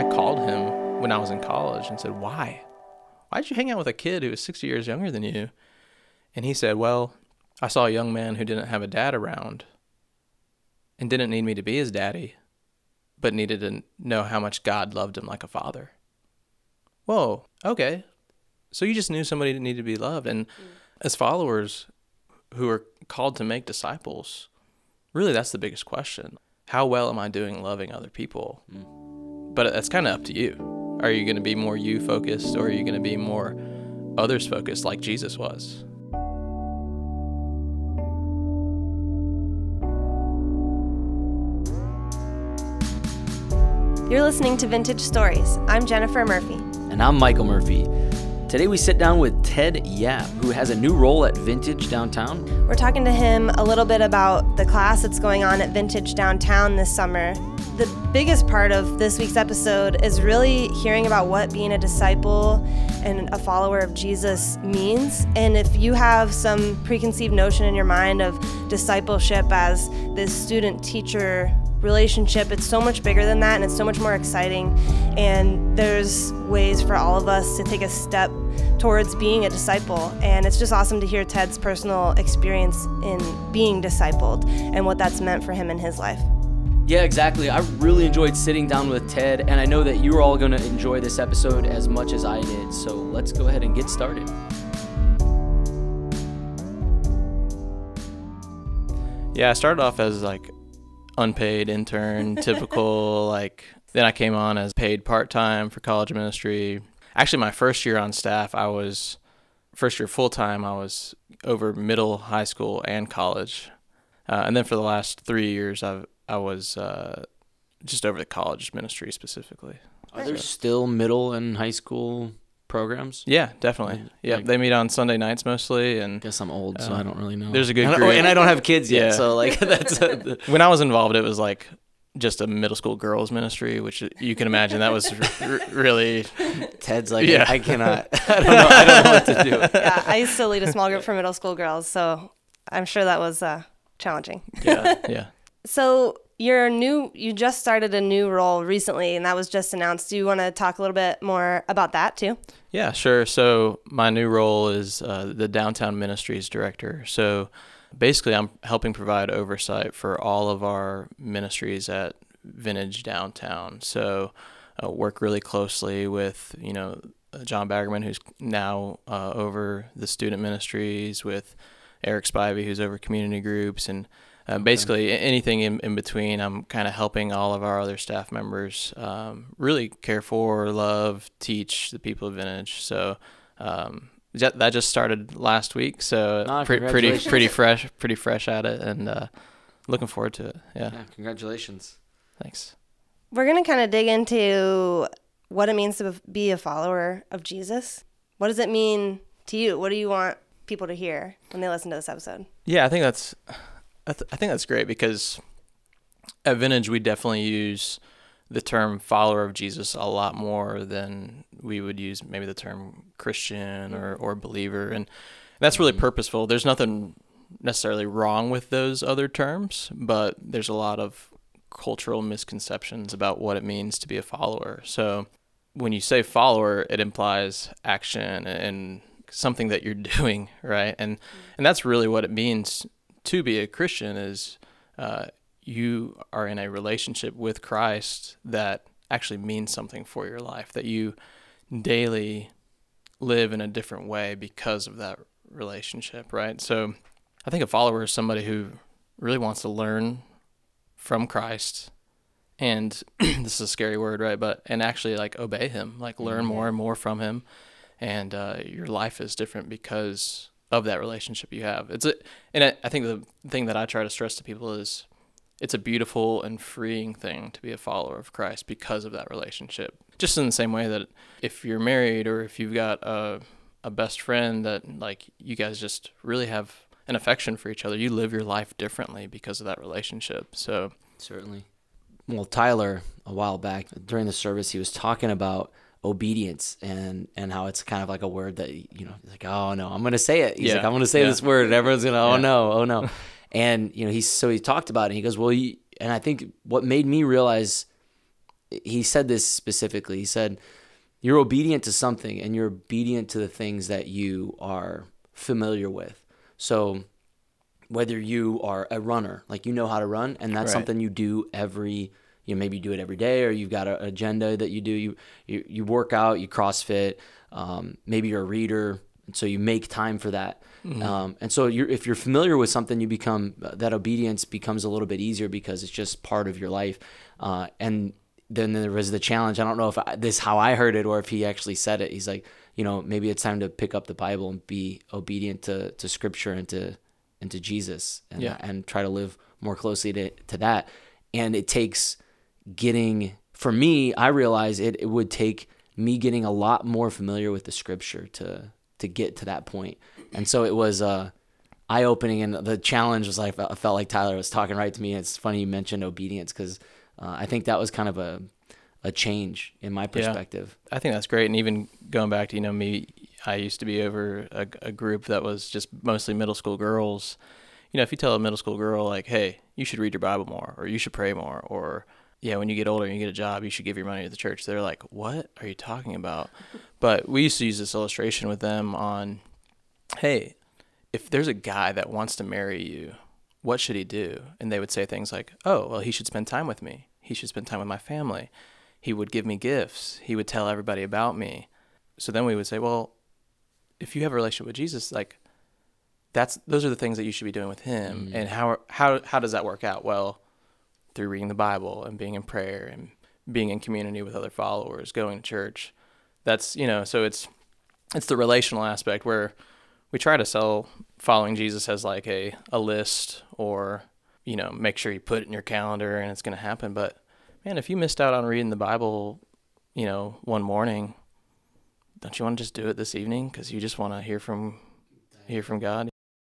called him when I was in college and said, why? Why'd you hang out with a kid who was 60 years younger than you? And he said, well, I saw a young man who didn't have a dad around and didn't need me to be his daddy, but needed to know how much God loved him like a father. Whoa, okay. So you just knew somebody that needed to be loved. And as followers who are called to make disciples, really that's the biggest question. How well am I doing loving other people? But that's kind of up to you. Are you going to be more you-focused, or are you going to be more others-focused like Jesus was? You're listening to Vintage Stories. I'm Jennifer Murphy. And I'm Michael Murphy. Today we sit down with Ted Yap, who has a new role at Vintage Downtown. We're talking to him a little bit about the class that's going on at Vintage Downtown this summer. The biggest part of this week's episode is really hearing about what being a disciple and a follower of Jesus means. And if you have some preconceived notion in your mind of discipleship as this student-teacher relationship, it's so much bigger than that, and it's so much more exciting. And there's ways for all of us to take a step towards being a disciple. And it's just awesome to hear Ted's personal experience in being discipled and what that's meant for him in his life. Yeah, exactly. I really enjoyed sitting down with Ted, and I know that you're all going to enjoy this episode as much as I did. So let's go ahead and get started. Yeah, I started off as like unpaid intern, typical, then I came on as paid part-time for college ministry. Actually, my first year on staff, first year full-time, I was over middle, high school, and college. And then for the last 3 years, I was just over the college ministry specifically. Are there still middle and high school programs? Yeah, definitely. Yeah, they meet on Sunday nights mostly. And I guess I'm old, so I don't really know. There's a good group. And I don't have kids yet, Yeah. so that's... When I was involved, it was like just a middle school girls ministry, which you can imagine that was really... Ted's like, Yeah. I cannot. I don't know what to do. Yeah, I used to lead a small group for middle school girls, so I'm sure that was challenging. Yeah. So you just started a new role recently, and that was just announced. Do you want to talk a little bit more about that too? Yeah, sure. So my new role is the Downtown Ministries Director. So basically I'm helping provide oversight for all of our ministries at Vintage Downtown. So work really closely with, John Baggerman, who's now over the student ministries, with Eric Spivey, who's over community groups, and basically anything in between. I'm kind of helping all of our other staff members really care for, love, teach the people of Vintage. So that just started last week. So pretty fresh at it, and looking forward to it. Yeah, congratulations. Thanks. We're going to kind of dig into what it means to be a follower of Jesus. What does it mean to you? What do you want people to hear when they listen to this episode? Yeah, I think that's great, because at Vintage we definitely use the term follower of Jesus a lot more than we would use maybe the term Christian or believer, and that's really purposeful. There's nothing necessarily wrong with those other terms, but there's a lot of cultural misconceptions about what it means to be a follower. So when you say follower, it implies action and something that you're doing, right? And that's really what it means to be a Christian, is you are in a relationship with Christ that actually means something for your life, that you daily live in a different way because of that relationship, right? So I think a follower is somebody who really wants to learn from Christ, and this is a scary word, right? And actually obey him, learn more and more from him. And your life is different because of that relationship you have. I think the thing that I try to stress to people is it's a beautiful and freeing thing to be a follower of Christ because of that relationship. Just in the same way that if you're married, or if you've got a best friend that you guys just really have an affection for each other, you live your life differently because of that relationship. So certainly. Well, Tyler, a while back during the service, he was talking about obedience and how it's kind of like a word that, he's like, oh no, I'm going to say it. He's like, I'm going to say this word, and everyone's going to, oh no. And, he talked about it, and he goes, well, and I think what made me realize he said this specifically. He said, you're obedient to something, and you're obedient to the things that you are familiar with. So whether you are a runner, like you know how to run, and that's something you do maybe you do it every day, or you've got an agenda that you do. You work out, you CrossFit, maybe you're a reader, and so you make time for that. Mm-hmm. And so if you're familiar with something, you become that obedience becomes a little bit easier because it's just part of your life. And then there was the challenge. I don't know if this how I heard it or if he actually said it. He's like, maybe it's time to pick up the Bible and be obedient to Scripture and to Jesus, and try to live more closely to that. And it takes for me, I realize it would take me getting a lot more familiar with the Scripture to get to that point. And so it was eye-opening, and the challenge was I felt like Tyler was talking right to me. It's funny you mentioned obedience, because I think that was kind of a change in my perspective. Yeah, I think that's great. And even going back to, me, I used to be over a group that was just mostly middle school girls. If you tell a middle school girl, like, hey, you should read your Bible more, or you should pray more, or, yeah, when you get older and you get a job, you should give your money to the church. They're like, what are you talking about? But we used to use this illustration with them on, hey, if there's a guy that wants to marry you, what should he do? And they would say things like, oh, well, he should spend time with me. He should spend time with my family. He would give me gifts. He would tell everybody about me. So then we would say, well, if you have a relationship with Jesus, like, those are the things that you should be doing with him. Mm-hmm. And how does that work out? Well, through reading the Bible and being in prayer and being in community with other followers, going to church. That's, so it's the relational aspect where we try to sell following Jesus as like a list, or, make sure you put it in your calendar and it's going to happen. But man, if you missed out on reading the Bible, one morning, don't you want to just do it this evening? Because you just want to hear from God.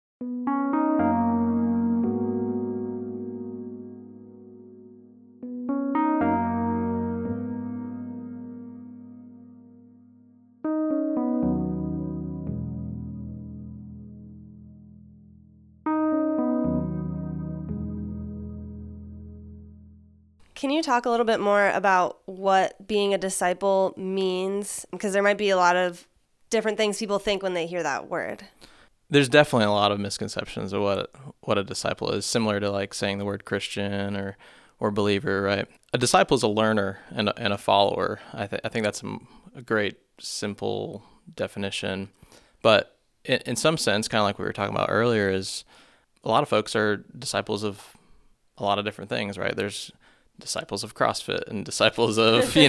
Can you talk a little bit more about what being a disciple means? Because there might be a lot of different things people think when they hear that word. There's definitely a lot of misconceptions of what a disciple is, similar to like saying the word Christian or believer, right? A disciple is a learner and a follower. I think that's a great, simple definition. But in some sense, kind of like we were talking about earlier, is a lot of folks are disciples of a lot of different things, right? There's disciples of CrossFit and disciples of, disciples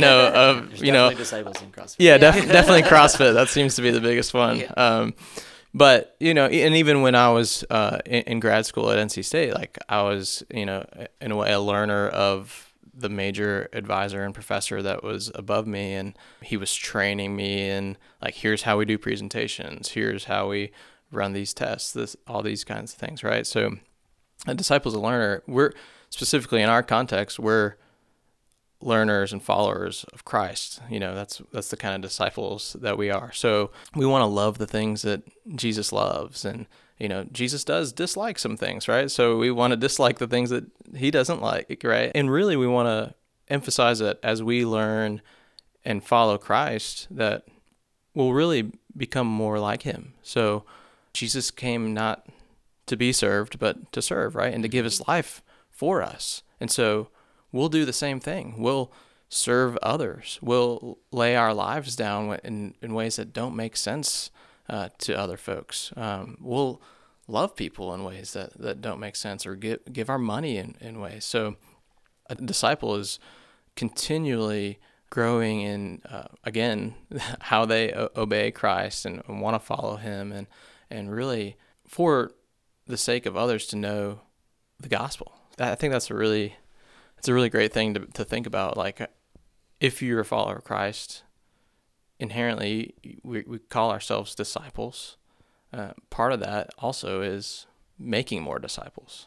in CrossFit. Yeah, definitely CrossFit. That seems to be the biggest one. Yeah. But, and even when I was in grad school at NC State, like I was, in a way, a learner of the major advisor and professor that was above me. And he was training me in like, here's how we do presentations. Here's how we run these tests, all these kinds of things, right? So a disciple's a learner. We're specifically in our context, we're learners and followers of Christ. That's the kind of disciples that we are. So we want to love the things that Jesus loves. And, Jesus does dislike some things, right? So we want to dislike the things that he doesn't like, right? And really we want to emphasize that as we learn and follow Christ, that we'll really become more like him. So Jesus came not to be served, but to serve, right? And to give his life for us. And so we'll do the same thing. We'll serve others. We'll lay our lives down in ways that don't make sense to other folks. We'll love people in ways that don't make sense, or give our money in ways. So a disciple is continually growing in, again, how they obey Christ and want to follow him, and really for the sake of others to know the gospel. I think it's a really great thing to think about. Like, if you're a follower of Christ, inherently we call ourselves disciples. Part of that also is making more disciples.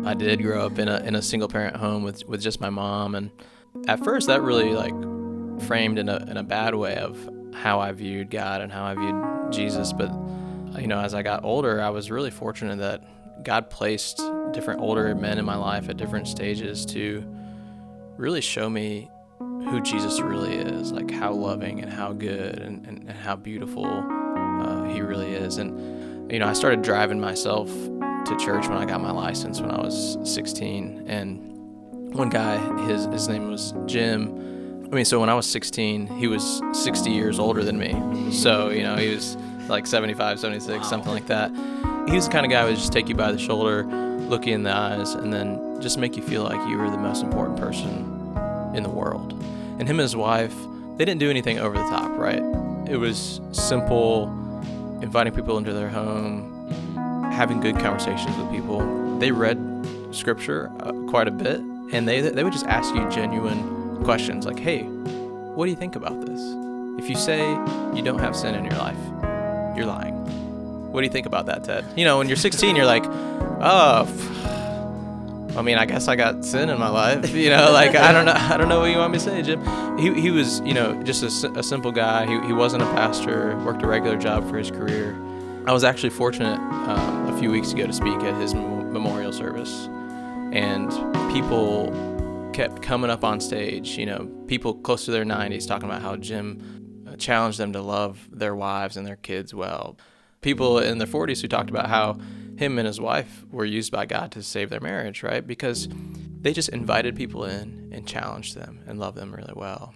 I did grow up in a single parent home with just my mom, and at first that really like framed in a bad way of how I viewed God and how I viewed Jesus. But as I got older, I was really fortunate that God placed different older men in my life at different stages to really show me who Jesus really is, like how loving and how good and how beautiful he really is. And I started driving myself to church when I got my license when I was 16, and one guy, his name was Jim. So when I was 16, he was 60 years older than me. So, he was like 75, 76, something like that. He was the kind of guy who would just take you by the shoulder, look you in the eyes, and then just make you feel like you were the most important person in the world. And him and his wife, they didn't do anything over the top, right? It was simple, inviting people into their home, having good conversations with people. They read scripture quite a bit, and they would just ask you genuine questions like, hey, what do you think about this? If you say you don't have sin in your life, you're lying. What do you think about that, Ted? When you're 16, you're like, oh, I guess I got sin in my life. Like, I don't know what you want me to say, Jim. He was, just a simple guy. He wasn't a pastor, worked a regular job for his career. I was actually fortunate a few weeks ago to speak at his memorial service, and people kept coming up on stage, people close to their 90s talking about how Jim challenged them to love their wives and their kids well. People in their 40s who talked about how him and his wife were used by God to save their marriage, right? Because they just invited people in and challenged them and loved them really well.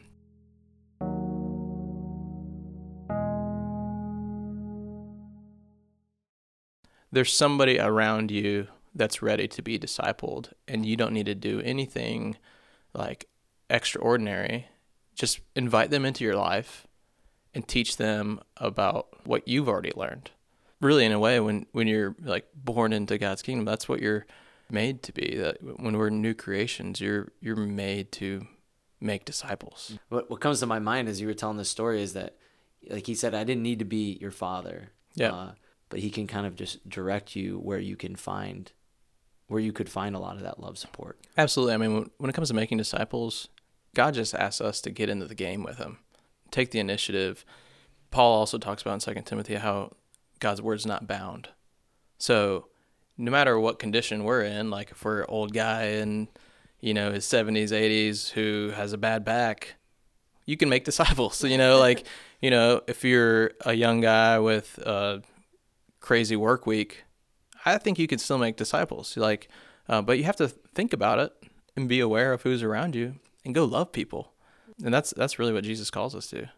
There's somebody around you that's ready to be discipled, and you don't need to do anything like extraordinary. Just invite them into your life and teach them about what you've already learned. Really, in a way, when you're like born into God's kingdom, that's what you're made to be. That when we're new creations, you're made to make disciples. What comes to my mind as you were telling this story is that, like he said, I didn't need to be your father. Yeah. But he can kind of just direct you where you could find a lot of that love support. Absolutely. When it comes to making disciples, God just asks us to get into the game with him. Take the initiative. Paul also talks about in 2 Timothy how God's word's not bound. So no matter what condition we're in, like if we're an old guy in, his 70s, 80s who has a bad back, you can make disciples. If you're a young guy with a crazy work week, I think you could still make disciples. But you have to think about it and be aware of who's around you and go love people. And that's really what Jesus calls us to.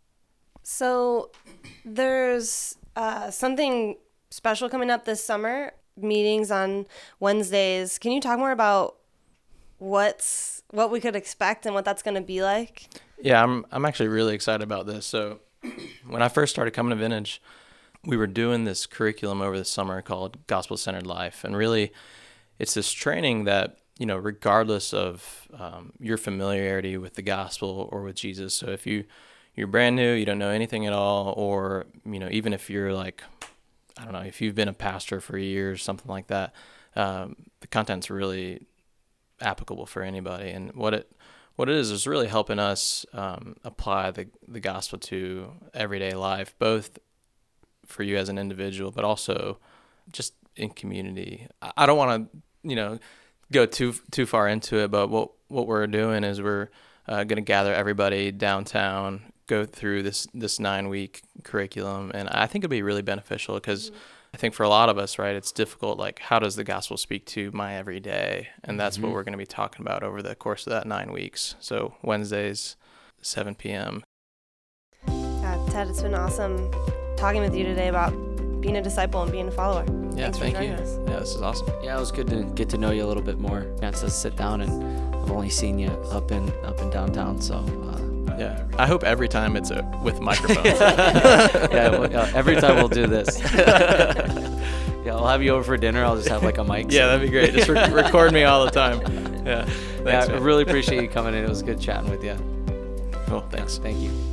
So there's something special coming up this summer, meetings on Wednesdays. Can you talk more about what we could expect and what that's going to be like? Yeah, I'm actually really excited about this. So when I first started coming to Vintage, we were doing this curriculum over the summer called Gospel-Centered Life. And really, it's this training that, regardless of your familiarity with the gospel or with Jesus. So if you're brand new, you don't know anything at all, or, even if you're like, I don't know, if you've been a pastor for years, something like that, the content's really applicable for anybody. And what it is really helping us apply the gospel to everyday life, both for you as an individual, but also just in community. I don't want to, go too far into it, but what we're doing is we're going to gather everybody downtown, go through this 9-week curriculum, and I think it'll be really beneficial because I think for a lot of us, right, it's difficult, like how does the gospel speak to my everyday? And that's what we're going to be talking about over the course of that 9 weeks. So Wednesdays, 7 p.m. Yeah, Ted, it's been awesome talking with you today about being a disciple and being a follower. Yeah, thank you. Us. Yeah, this is awesome. Yeah, it was good to get to know you a little bit more. Chance to sit down, and I've only seen you up in downtown, so. Yeah, I hope every time it's with microphones. Every time we'll do this. Yeah, I'll have you over for dinner. I'll just have like a mic. Yeah, that'd be great. Just record me all the time. Yeah, thanks, I really appreciate you coming in. It was good chatting with you. Cool, thanks. Thank you.